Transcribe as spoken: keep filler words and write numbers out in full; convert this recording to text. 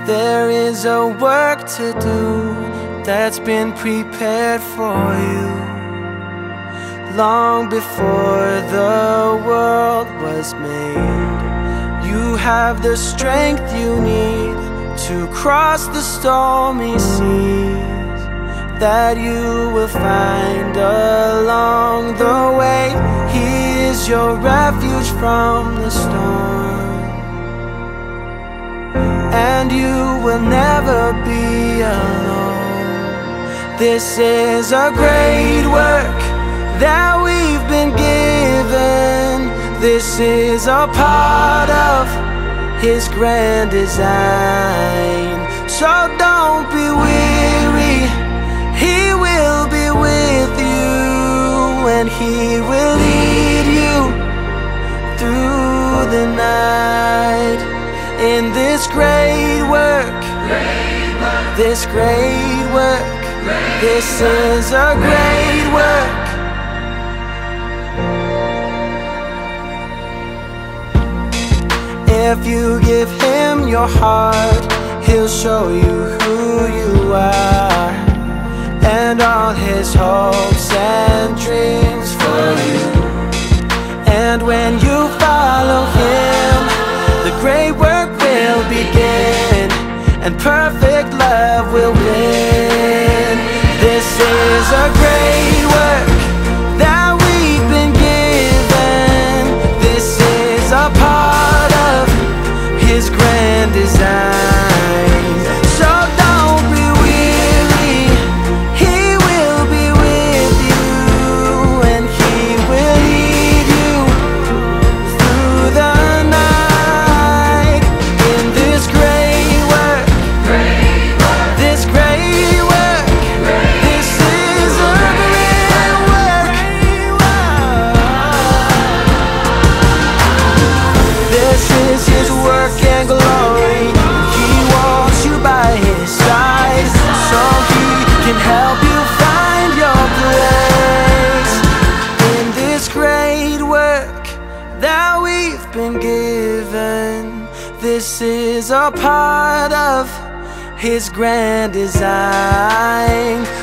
There is a work to do that's been prepared for you long before the world was made. You have the strength you need to cross the stormy seas that you will find along the way. He is your refuge from the storm, and you will never be alone. This is a great work that we've been given. This is a part of His grand design. So don't be weary, He will be with you, and He will lead you through the night. In this great work, great work. This great work, great this work. Is a great work. If you give Him your heart, He'll show you who you are, and all His hopes and dreams for you. And when you follow Him, the great work will begin, and perfect love will win. This is a great work that we've been given. This is a part of His grand design. So don't be weary, He will be with you, and He will lead you through the night. In this great work, great work. This great work, great this is a great work. This is His work and glory. He wants you by His side, so He can help you find your place. In this great work that we've been given, this is a part of His grand design.